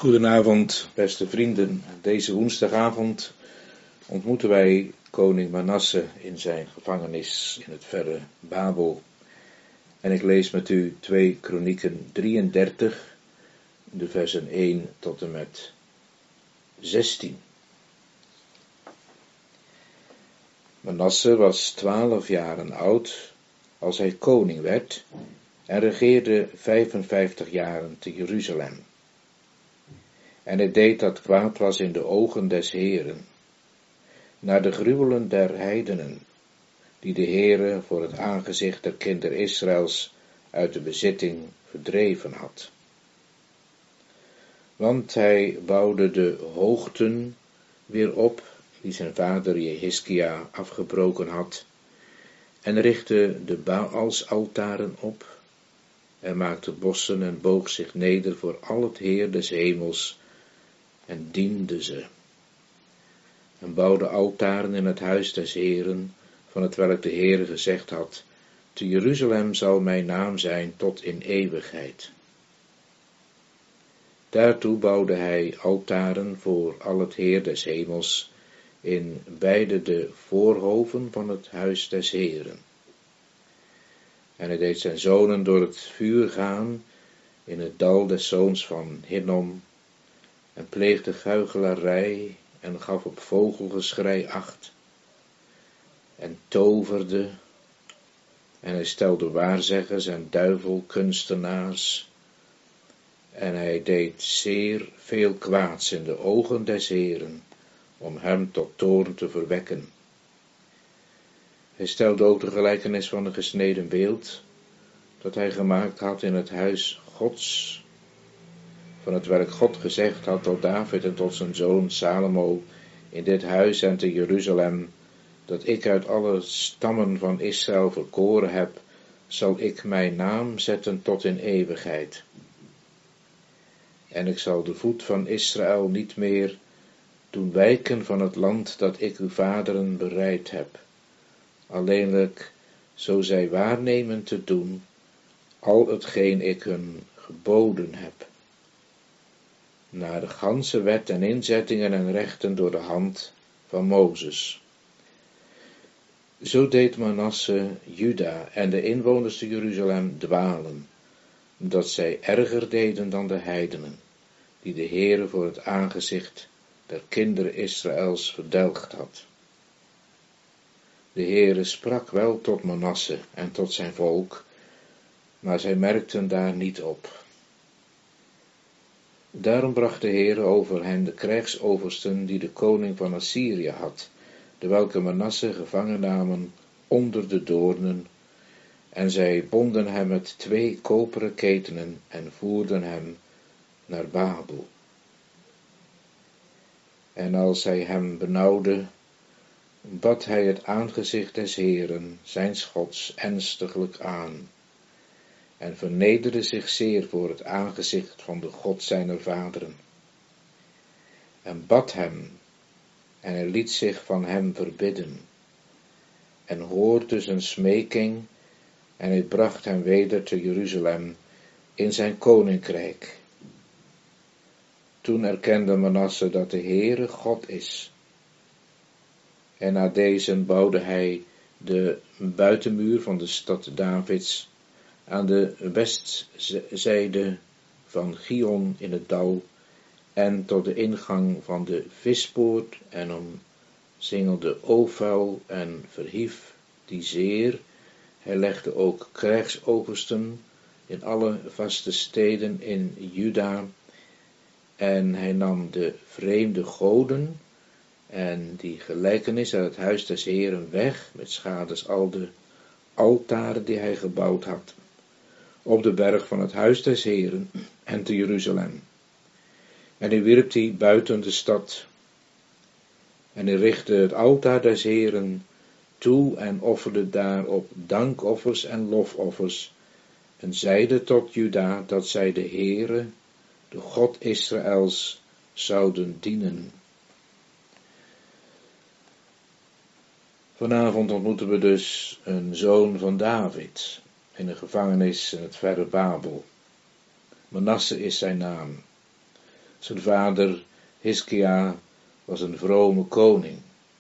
Goedenavond, beste vrienden. Deze woensdagavond ontmoeten wij koning Manasse in zijn gevangenis in het verre Babel. En ik lees met u 2 Kronieken 33, de versen 1 tot en met 16. Manasse was 12 jaren oud als hij koning werd en regeerde 55 jaren te Jeruzalem. En hij deed dat kwaad was in de ogen des Heeren, naar de gruwelen der heidenen, die de Heere voor het aangezicht der kinderen Israëls uit de bezitting verdreven had. Want hij bouwde de hoogten weer op, die zijn vader Jehiskia afgebroken had, en richtte de Baalsaltaren op, en maakte bossen en boog zich neder voor al het Heer des hemels, en diende ze. En bouwde altaren in het huis des Heeren, van het welk de Heere gezegd had, te Jeruzalem zal mijn naam zijn tot in eeuwigheid. Daartoe bouwde hij altaren voor al het Heer des hemels, in beide de voorhoven van het huis des Heeren. En hij deed zijn zonen door het vuur gaan, in het dal des zoons van Hinnom, en pleegde huichelarij en gaf op vogelgeschrei acht, en toverde, en hij stelde waarzeggers en duivelkunstenaars, en hij deed zeer veel kwaads in de ogen des Heeren, om hem tot toorn te verwekken. Hij stelde ook de gelijkenis van een gesneden beeld, dat hij gemaakt had in het huis Gods, van het welk God gezegd had tot David en tot zijn zoon Salomo, in dit huis en te Jeruzalem, dat ik uit alle stammen van Israël verkoren heb, zal ik mijn naam zetten tot in eeuwigheid. En ik zal de voet van Israël niet meer doen wijken van het land dat ik uw vaderen bereid heb, alleenlijk zo zij waarnemen te doen al hetgeen ik hun geboden heb, naar de ganse wet en inzettingen en rechten door de hand van Mozes. Zo deed Manasse Juda en de inwoners te Jeruzalem dwalen, omdat zij erger deden dan de heidenen, die de Heere voor het aangezicht der kinderen Israëls verdelgd had. De Heere sprak wel tot Manasse en tot zijn volk, maar zij merkten daar niet op. Daarom bracht de Heere over hen de krijgsoversten die de koning van Assyrië had, de welke Manasse gevangen namen onder de doornen, en zij bonden hem met 2 koperen ketenen en voerden hem naar Babel. En als hij hem benauwde, bad hij het aangezicht des Heeren, zijns Gods, ernstiglijk aan, en vernederde zich zeer voor het aangezicht van de God zijner vaderen, en bad hem, en hij liet zich van hem verbidden, en hoorde zijn smeking, en hij bracht hem weder te Jeruzalem in zijn koninkrijk. Toen erkende Manasse dat de Heere God is, en na deze bouwde hij de buitenmuur van de stad Davids aan de westzijde van Gion in het dal, en tot de ingang van de vispoort, en omsingelde Ofel en verhief die zeer. Hij legde ook krijgsoversten in alle vaste steden in Juda, en hij nam de vreemde goden en die gelijkenis uit het huis des Heeren weg, met schades al de altaren die hij gebouwd had, op de berg van het huis des Heeren en te Jeruzalem. En hij wierp die buiten de stad, en hij richtte het altaar des Heeren toe en offerde daarop dankoffers en lofoffers, en zeide tot Juda dat zij de Heere, de God Israëls, zouden dienen. Vanavond ontmoeten we dus een zoon van David in een gevangenis in het verre Babel. Manasse is zijn naam. Zijn vader Hiskia was een vrome koning.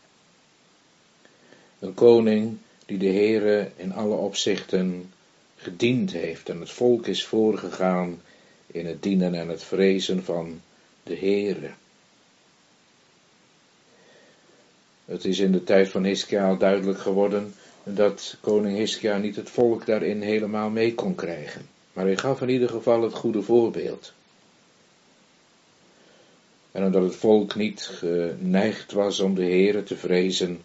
Een koning die de Heere in alle opzichten gediend heeft en het volk is voorgegaan in het dienen en het vrezen van de Heere. Het is in de tijd van Hiskia duidelijk geworden dat koning Hiskia niet het volk daarin helemaal mee kon krijgen. Maar hij gaf in ieder geval het goede voorbeeld. En omdat het volk niet geneigd was om de Heere te vrezen,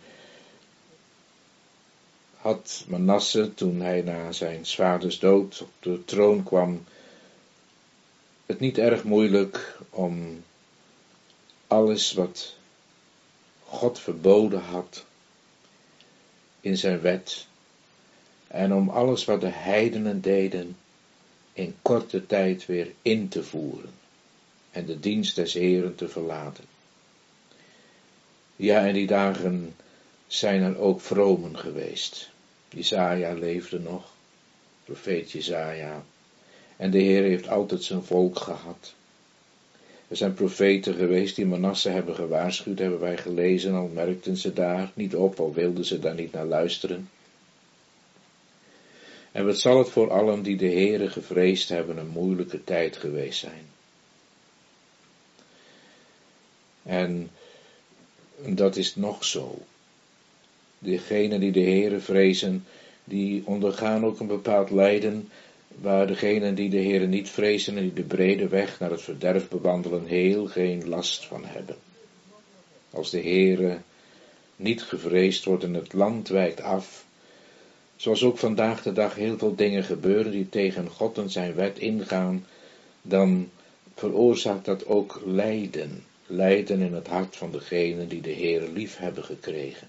had Manasse, toen hij na zijn vaders dood op de troon kwam, het niet erg moeilijk om alles wat God verboden had in zijn wet en om alles wat de heidenen deden in korte tijd weer in te voeren en de dienst des Heeren te verlaten. Ja, in die dagen zijn er ook vromen geweest. Jesaja leefde nog, profeet Jesaja, en de Heer heeft altijd zijn volk gehad. Er zijn profeten geweest die Manasse hebben gewaarschuwd, hebben wij gelezen, al merkten ze daar niet op, al wilden ze daar niet naar luisteren. En wat zal het voor allen die de Heere gevreesd hebben een moeilijke tijd geweest zijn. En dat is nog zo. Degenen die de Heere vrezen, die ondergaan ook een bepaald lijden, waar degenen die de Heere niet vrezen en die de brede weg naar het verderf bewandelen, heel geen last van hebben. Als de Heere niet gevreesd wordt en het land wijkt af, zoals ook vandaag de dag heel veel dingen gebeuren die tegen God en zijn wet ingaan, dan veroorzaakt dat ook lijden. Lijden in het hart van degenen die de Heere lief hebben gekregen.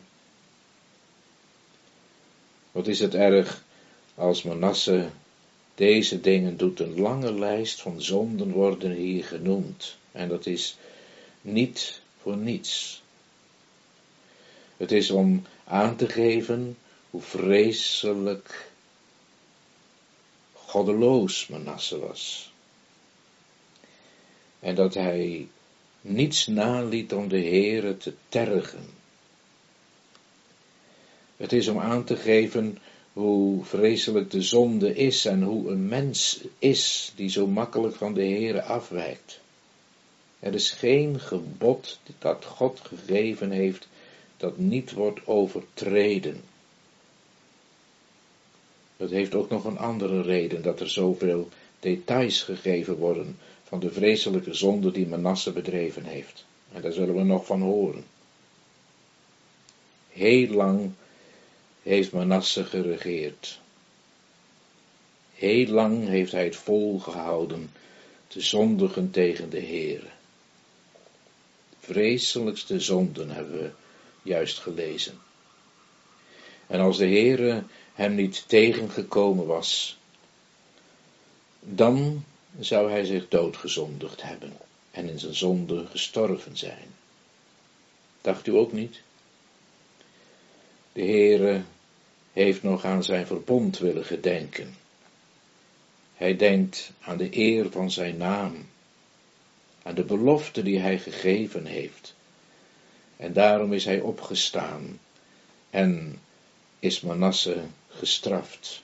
Wat is het erg als Manasse deze dingen doet. Een lange lijst van zonden worden hier genoemd. En dat is niet voor niets. Het is om aan te geven hoe vreselijk goddeloos Manasse was. En dat hij niets naliet om de Heere te tergen. Het is om aan te geven hoe vreselijk de zonde is en hoe een mens is die zo makkelijk van de Heere afwijkt. Er is geen gebod dat God gegeven heeft dat niet wordt overtreden. Dat heeft ook nog een andere reden, dat er zoveel details gegeven worden van de vreselijke zonde die Manasse bedreven heeft. En daar zullen we nog van horen. Heel lang heeft Manasse geregeerd. Heel lang heeft hij het volgehouden te zondigen tegen de Heere. Vreselijkste zonden hebben we juist gelezen. En als de Heere hem niet tegengekomen was, dan zou hij zich doodgezondigd hebben en in zijn zonde gestorven zijn. Dacht u ook niet? De Heere heeft nog aan zijn verbond willen gedenken. Hij denkt aan de eer van zijn naam, aan de belofte die hij gegeven heeft. En daarom is hij opgestaan en is Manasse gestraft.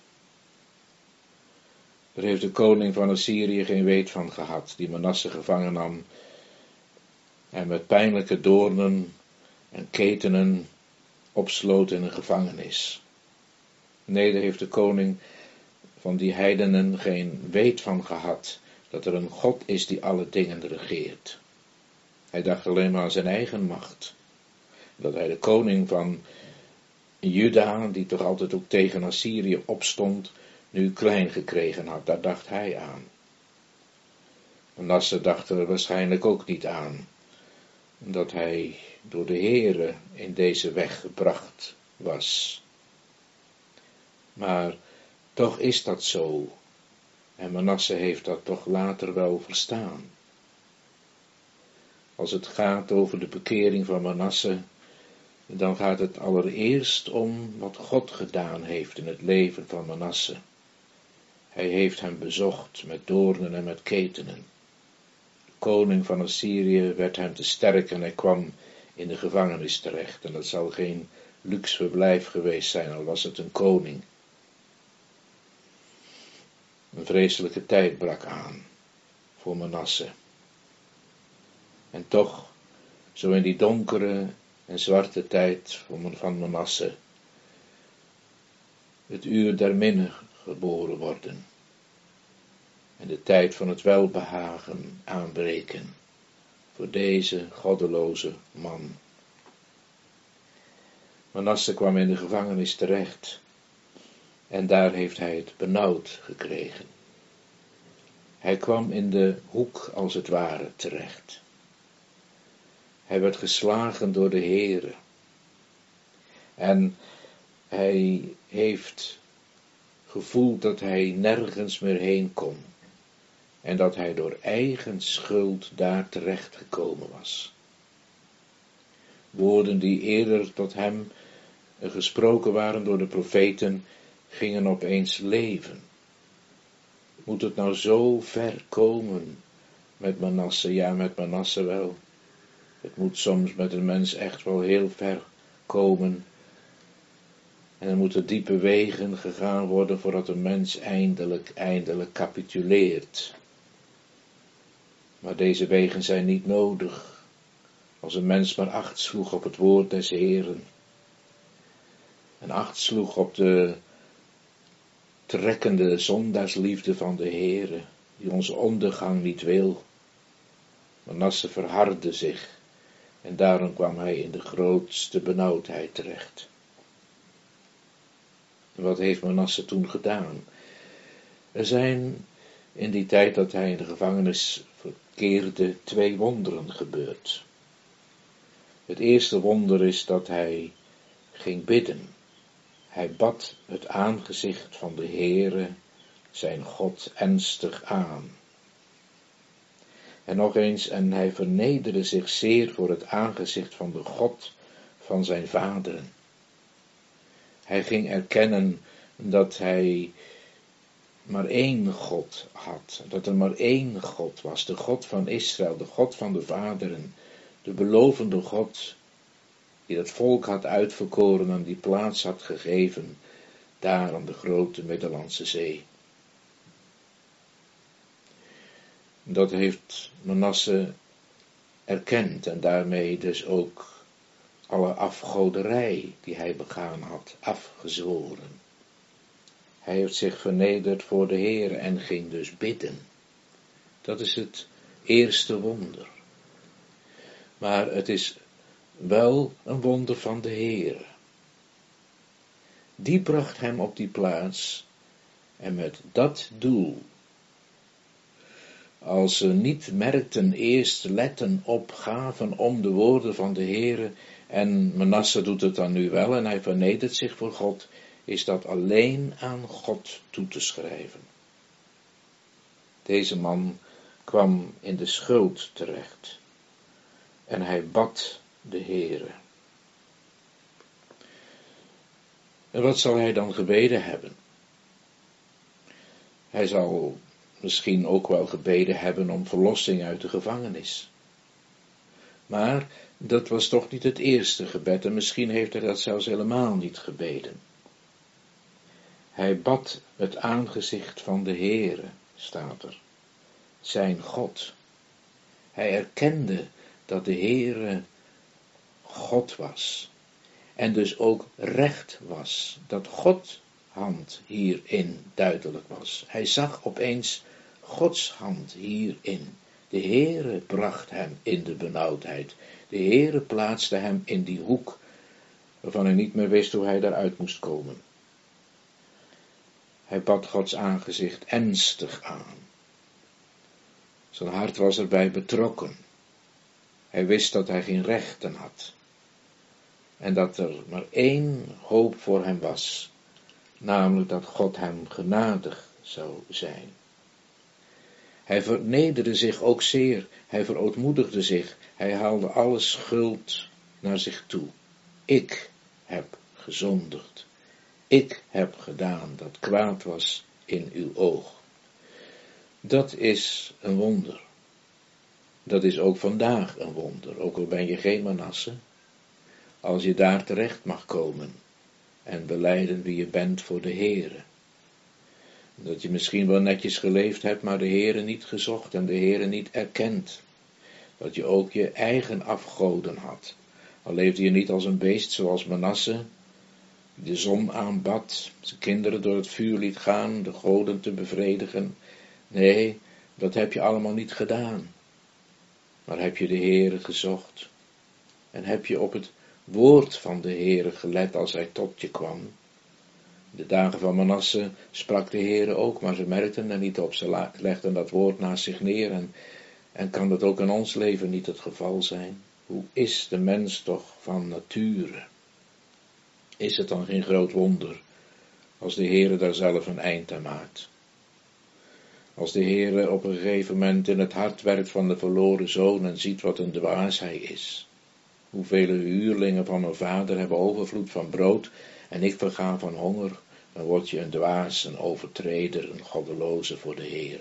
Er heeft de koning van Assyrië geen weet van gehad, die Manasse gevangen nam en met pijnlijke doornen en ketenen opsloot in een gevangenis. Nee, daar heeft de koning van die heidenen geen weet van gehad, dat er een God is die alle dingen regeert. Hij dacht alleen maar aan zijn eigen macht. Dat hij de koning van Juda, die toch altijd ook tegen Assyrië opstond, nu klein gekregen had, daar dacht hij aan. Manasse dacht er waarschijnlijk ook niet aan, dat hij door de Heere in deze weg gebracht was. Maar toch is dat zo, en Manasse heeft dat toch later wel verstaan. Als het gaat over de bekering van Manasse, dan gaat het allereerst om wat God gedaan heeft in het leven van Manasse. Hij heeft hem bezocht met doornen en met ketenen. koning van Assyrië werd hem te sterk en hij kwam in de gevangenis terecht. En dat zal geen luxe verblijf geweest zijn, al was het een koning. Een vreselijke tijd brak aan voor Manasse. En toch, zo in die donkere en zwarte tijd van Manasse, het uur der minne geboren worden. En de tijd van het welbehagen aanbreken voor deze goddeloze man. Manasse kwam in de gevangenis terecht en daar heeft hij het benauwd gekregen. Hij kwam in de hoek als het ware terecht. Hij werd geslagen door de Heere. En hij heeft gevoeld dat hij nergens meer heen kon. En dat hij door eigen schuld daar terecht gekomen was. Woorden die eerder tot hem gesproken waren door de profeten, gingen opeens leven. Moet het nou zo ver komen met Manasse? Ja, met Manasse wel. Het moet soms met een mens echt wel heel ver komen. En er moeten diepe wegen gegaan worden voordat een mens eindelijk capituleert. Maar deze wegen zijn niet nodig, als een mens maar acht sloeg op het woord des Heeren. En acht sloeg op de trekkende zondaarsliefde van de Heere, die onze ondergang niet wil. Manasse verhardde zich, en daarom kwam hij in de grootste benauwdheid terecht. En wat heeft Manasse toen gedaan? Er zijn in die tijd dat hij in de gevangenis verkeerde 2 wonderen gebeurd. Het eerste wonder is dat hij ging bidden. Hij bad het aangezicht van de Heere, zijn God, ernstig aan. En nog eens, en hij vernederde zich zeer voor het aangezicht van de God van zijn vaderen. Hij ging erkennen dat hij maar één God had, dat er maar één God was, de God van Israël, de God van de vaderen, de belovende God, die het volk had uitverkoren en die plaats had gegeven, daar aan de grote Middellandse Zee. Dat heeft Manasse erkend en daarmee dus ook alle afgoderij die hij begaan had, afgezworen. Hij heeft zich vernederd voor de Heer en ging dus bidden. Dat is het eerste wonder. Maar het is wel een wonder van de Heer. Die bracht hem op die plaats en met dat doel. Als ze niet merkten, eerst letten op, gaven om de woorden van de Heere, en Manasse doet het dan nu wel en hij vernedert zich voor God, is dat alleen aan God toe te schrijven. Deze man kwam in de schuld terecht en hij bad de Heere. En wat zal hij dan gebeden hebben? Hij zal misschien ook wel gebeden hebben om verlossing uit de gevangenis. Maar dat was toch niet het eerste gebed en misschien heeft hij dat zelfs helemaal niet gebeden. Hij bad het aangezicht van de Heere, staat er, zijn God. Hij erkende dat de Heere God was en dus ook recht was, dat God hand hierin duidelijk was. Hij zag opeens Gods hand hierin. De Heere bracht hem in de benauwdheid. De Heere plaatste hem in die hoek waarvan hij niet meer wist hoe hij daaruit moest komen. Hij bad Gods aangezicht ernstig aan. Zijn hart was erbij betrokken. Hij wist dat hij geen rechten had. En dat er maar één hoop voor hem was. Namelijk dat God hem genadig zou zijn. Hij vernederde zich ook zeer. Hij verootmoedigde zich. Hij haalde alle schuld naar zich toe. Ik heb gezondigd. Ik heb gedaan dat kwaad was in uw oog. Dat is een wonder. Dat is ook vandaag een wonder, ook al ben je geen Manasse, als je daar terecht mag komen en belijden wie je bent voor de Heere. Dat je misschien wel netjes geleefd hebt, maar de Heere niet gezocht en de Heere niet erkend. Dat je ook je eigen afgoden had. Al leefde je niet als een beest zoals Manasse, die de zon aanbad, zijn kinderen door het vuur liet gaan, de goden te bevredigen. Nee, dat heb je allemaal niet gedaan. Maar heb je de Heere gezocht en heb je op het woord van de Heere gelet als hij tot je kwam. De dagen van Manasse sprak de Heere ook, maar ze merkten er niet op. Ze legden dat woord naast zich neer en kan dat ook in ons leven niet het geval zijn? Hoe is de mens toch van nature? Is het dan geen groot wonder als de Heere daar zelf een eind aan maakt? Als de Heere op een gegeven moment in het hart werkt van de verloren zoon en ziet wat een dwaas hij is. Hoeveel huurlingen van mijn vader hebben overvloed van brood en ik verga van honger, dan word je een dwaas, een overtreder, een goddeloze voor de Heere.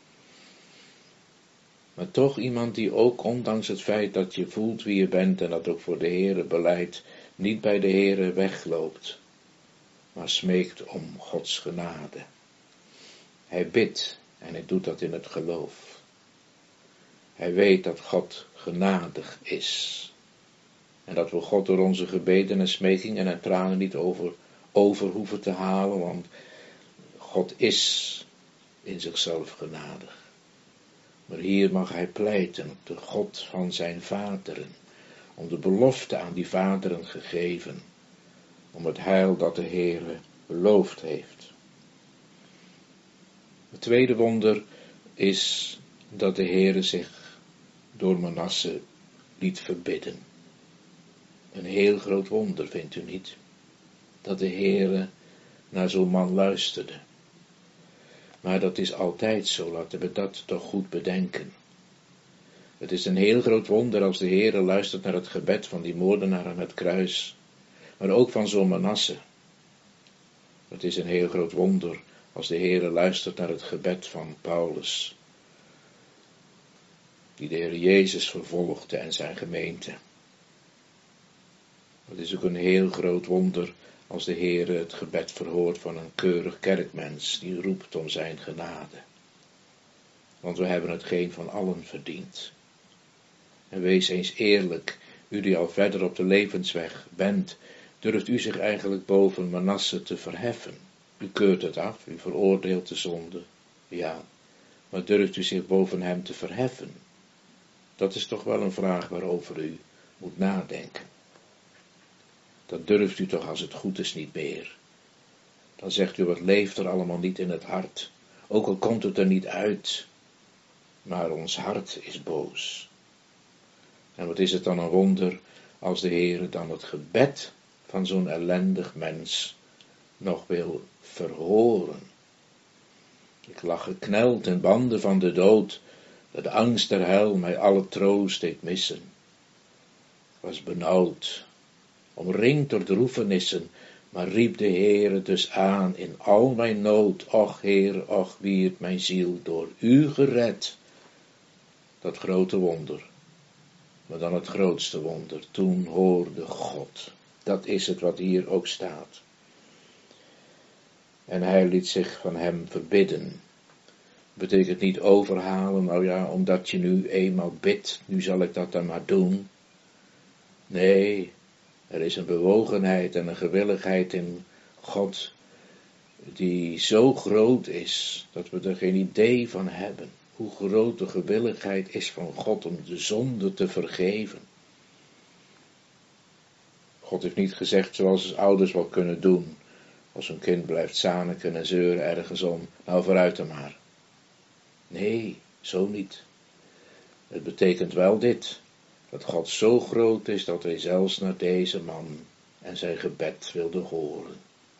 Maar toch iemand die ook, ondanks het feit dat je voelt wie je bent en dat ook voor de Heere belijdt, niet bij de Heere wegloopt, maar smeekt om Gods genade. Hij bidt en hij doet dat in het geloof. Hij weet dat God genadig is. En dat we God door onze gebeden en smekingen en tranen niet over hoeven te halen, want God is in zichzelf genadig. Maar hier mag hij pleiten op de God van zijn vaderen, om de belofte aan die vaderen gegeven, om het heil dat de Heere beloofd heeft. Het tweede wonder is dat de Heere zich door Manasse liet verbidden. Een heel groot wonder, vindt u niet? Dat de Heere naar zo'n man luisterde. Maar dat is altijd zo, laten we dat toch goed bedenken. Het is een heel groot wonder als de Heere luistert naar het gebed van die moordenaar aan het kruis, maar ook van zo'n Manasse. Het is een heel groot wonder als de Heere luistert naar het gebed van Paulus, die de Heer Jezus vervolgde en zijn gemeente. Het is ook een heel groot wonder als de Heere het gebed verhoort van een keurig kerkmens die roept om zijn genade. Want we hebben het geen van allen verdiend. En wees eens eerlijk, u die al verder op de levensweg bent, durft u zich eigenlijk boven Manasse te verheffen? U keurt het af, u veroordeelt de zonde, ja, maar durft u zich boven hem te verheffen? Dat is toch wel een vraag waarover u moet nadenken. Dat durft u toch als het goed is niet meer. Dan zegt u, wat leeft er allemaal niet in het hart, ook al komt het er niet uit, maar ons hart is boos. En wat is het dan een wonder als de Heere dan het gebed van zo'n ellendig mens nog wil verhoren. Ik lag gekneld in banden van de dood, dat de angst der hel mij alle troost deed missen. Ik was benauwd, omringd door droefenissen, maar riep de Heere dus aan in al mijn nood. Och Heere, och wierd mijn ziel door u gered. Dat grote wonder, maar dan het grootste wonder, toen hoorde God. Dat is het wat hier ook staat. En hij liet zich van hem verbidden. Betekent niet overhalen, nou ja, omdat je nu eenmaal bidt, nu zal ik dat dan maar doen. Nee, er is een bewogenheid en een gewilligheid in God die zo groot is, dat we er geen idee van hebben. Hoe groot de gewilligheid is van God om de zonde te vergeven. God heeft niet gezegd zoals ouders wel kunnen doen. Als een kind blijft zaniken en zeuren ergens om, nou vooruit dan maar. Nee, zo niet. Het betekent wel dit, dat God zo groot is dat hij zelfs naar deze man en zijn gebed wilde horen.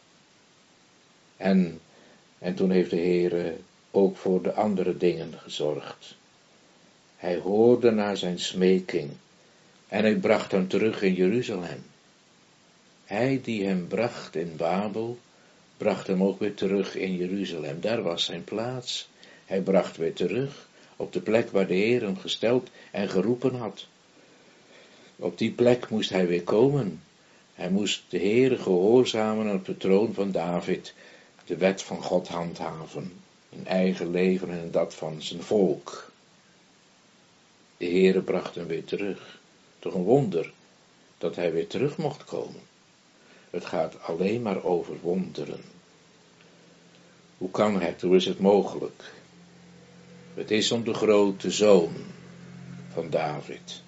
En toen heeft de Heere ook voor de andere dingen gezorgd. Hij hoorde naar zijn smeking en hij bracht hem terug in Jeruzalem. Hij die hem bracht in Babel, bracht hem ook weer terug in Jeruzalem. Daar was zijn plaats. Hij bracht weer terug op de plek waar de Heer hem gesteld en geroepen had. Op die plek moest hij weer komen. Hij moest de Heere gehoorzamen op de troon van David, de wet van God handhaven, in eigen leven en dat van zijn volk. De Heere bracht hem weer terug. Toch een wonder dat hij weer terug mocht komen. Het gaat alleen maar over wonderen. Hoe kan het? Hoe is het mogelijk? Het is om de grote zoon van David,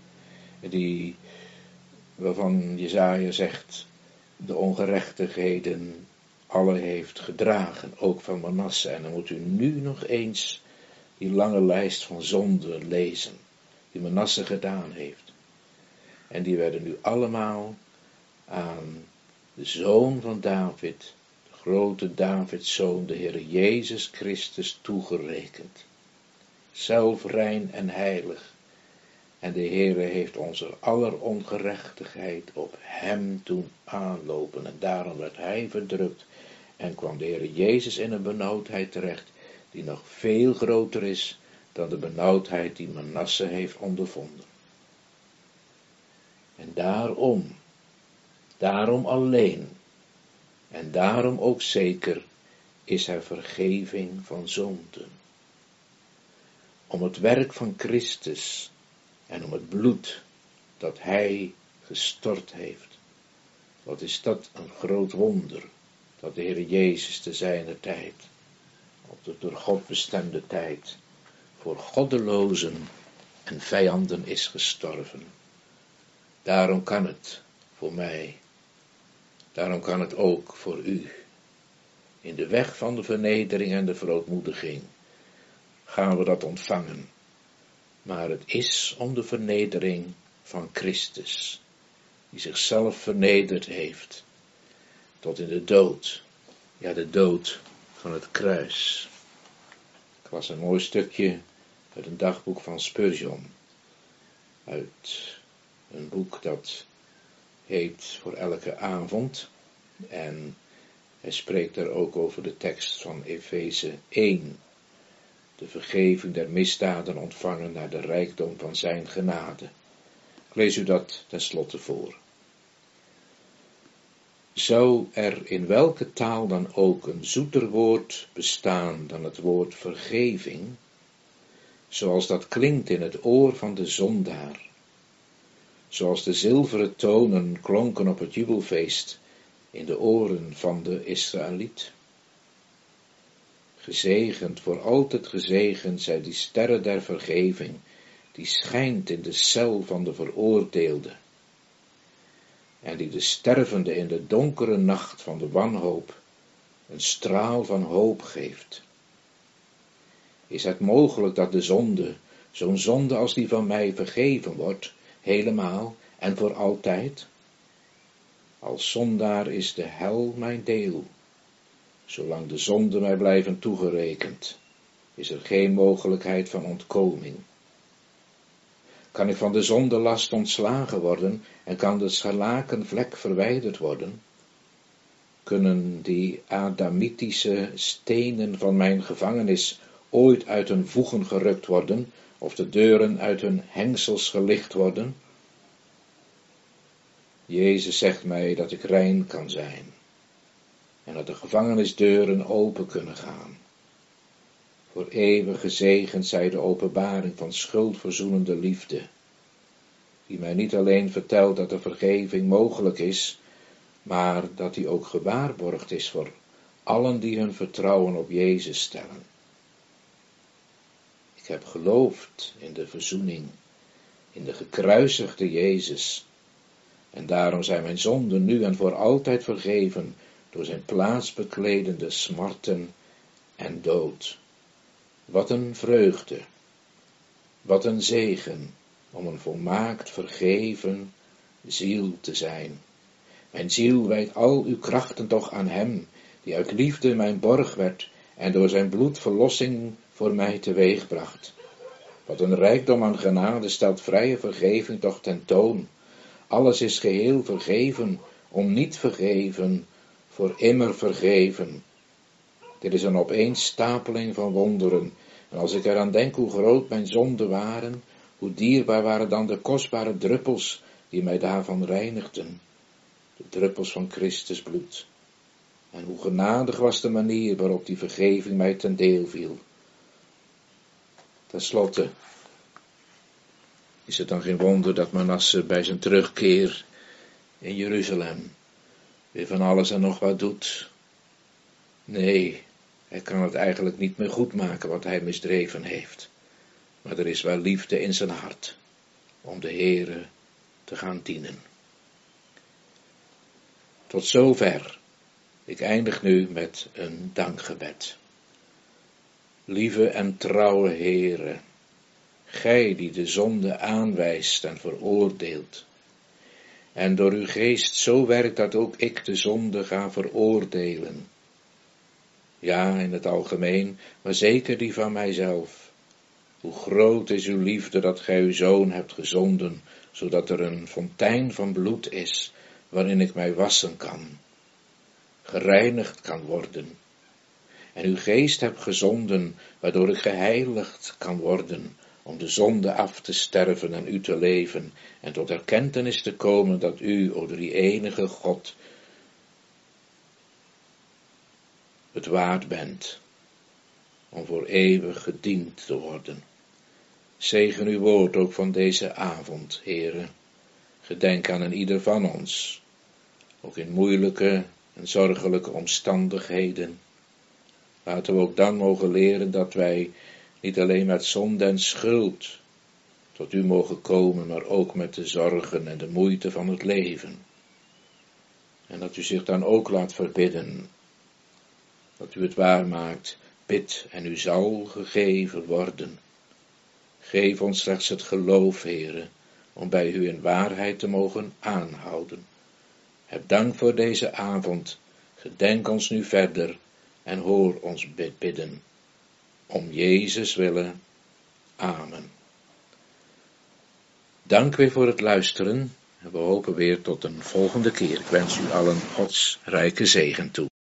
waarvan Jesaja zegt, de ongerechtigheden alle heeft gedragen, ook van Manasse. En dan moet u nu nog eens die lange lijst van zonden lezen, die Manasse gedaan heeft. En die werden nu allemaal aan de zoon van David, de grote Davidszoon, de Heer Jezus Christus toegerekend. Zelf rein en heilig. En de Heere heeft onze aller ongerechtigheid op hem doen aanlopen. En daarom werd hij verdrukt. En kwam de Heere Jezus in een benauwdheid terecht, die nog veel groter is dan de benauwdheid die Manasse heeft ondervonden. En daarom alleen, en daarom ook zeker, is er vergeving van zonden. Om het werk van Christus en om het bloed dat hij gestort heeft. Wat is dat een groot wonder, dat de Heer Jezus te zijner tijd, op de door God bestemde tijd, voor goddelozen en vijanden is gestorven. Daarom kan het voor mij, daarom kan het ook voor u. In de weg van de vernedering en de verootmoediging gaan we dat ontvangen. Maar het is om de vernedering van Christus, die zichzelf vernederd heeft, tot in de dood, ja de dood van het kruis. Ik las een mooi stukje uit een dagboek van Spurgeon, uit een boek dat heet Voor elke avond, en hij spreekt daar ook over de tekst van Efeze 1, de vergeving der misdaden ontvangen naar de rijkdom van zijn genade. Ik lees u dat tenslotte voor. Zou er in welke taal dan ook een zoeter woord bestaan dan het woord vergeving, zoals dat klinkt in het oor van de zondaar, zoals de zilveren tonen klonken op het jubelfeest in de oren van de Israëliet? Gezegend, voor altijd gezegend, zij die sterre der vergeving, die schijnt in de cel van de veroordeelde, en die de stervende in de donkere nacht van de wanhoop een straal van hoop geeft. Is het mogelijk dat de zonde, zo'n zonde als die van mij, vergeven wordt, helemaal en voor altijd? Als zondaar is de hel mijn deel. Zolang de zonden mij blijven toegerekend, is er geen mogelijkheid van ontkoming. Kan ik van de zondelast ontslagen worden en kan de scharlakenvlek verwijderd worden? Kunnen die adamitische stenen van mijn gevangenis ooit uit hun voegen gerukt worden, of de deuren uit hun hengsels gelicht worden? Jezus zegt mij dat ik rein kan zijn en dat de gevangenisdeuren open kunnen gaan. Voor eeuwig gezegend zij de openbaring van schuldverzoenende liefde, die mij niet alleen vertelt dat de vergeving mogelijk is, maar dat die ook gewaarborgd is voor allen die hun vertrouwen op Jezus stellen. Ik heb geloofd in de verzoening, in de gekruisigde Jezus, en daarom zijn mijn zonden nu en voor altijd vergeven door zijn plaatsbekledende smarten en dood. Wat een vreugde, wat een zegen om een volmaakt vergeven ziel te zijn. Mijn ziel wijdt al uw krachten toch aan hem, die uit liefde mijn borg werd en door zijn bloed verlossing voor mij teweegbracht. Wat een rijkdom aan genade stelt vrije vergeving toch ten toon. Alles is geheel vergeven, om niet vergeven, voor immer vergeven. Dit is een opeenstapeling van wonderen, En als ik eraan denk hoe groot mijn zonden waren, hoe dierbaar waren dan de kostbare druppels die mij daarvan reinigden, de druppels van Christus bloed. En hoe genadig was de manier waarop die vergeving mij ten deel viel. Ten slotte is het dan geen wonder dat Manasse bij zijn terugkeer in Jeruzalem weer van alles en nog wat doet. Nee, hij kan het eigenlijk niet meer goed maken wat hij misdreven heeft. Maar er is wel liefde in zijn hart om de Heere te gaan dienen. Tot zover. Ik eindig nu met een dankgebed. Lieve en trouwe Heere, gij die de zonde aanwijst en veroordeelt, en door uw geest zo werkt dat ook ik de zonde ga veroordelen. Ja, in het algemeen, maar zeker die van mijzelf. Hoe groot is uw liefde dat gij uw Zoon hebt gezonden, zodat er een fontein van bloed is, waarin ik mij wassen kan, gereinigd kan worden. En uw geest hebt gezonden, waardoor ik geheiligd kan worden, om de zonde af te sterven en u te leven, en tot erkentenis te komen dat u, o drie enige God, het waard bent, om voor eeuwig gediend te worden. Zegen uw woord ook van deze avond, Heere. Gedenk aan een ieder van ons, ook in moeilijke en zorgelijke omstandigheden. Laten we ook dan mogen leren dat wij niet alleen met zonde en schuld tot u mogen komen, maar ook met de zorgen en de moeite van het leven. En dat u zich dan ook laat verbidden, dat u het waar maakt, bid en u zal gegeven worden. Geef ons slechts het geloof, Heere, om bij u in waarheid te mogen aanhouden. Heb dank voor deze avond, gedenk ons nu verder en hoor ons bidden. Om Jezus willen. Amen. Dank weer voor het luisteren en we hopen weer tot een volgende keer. Ik wens u allen Gods rijke zegen toe.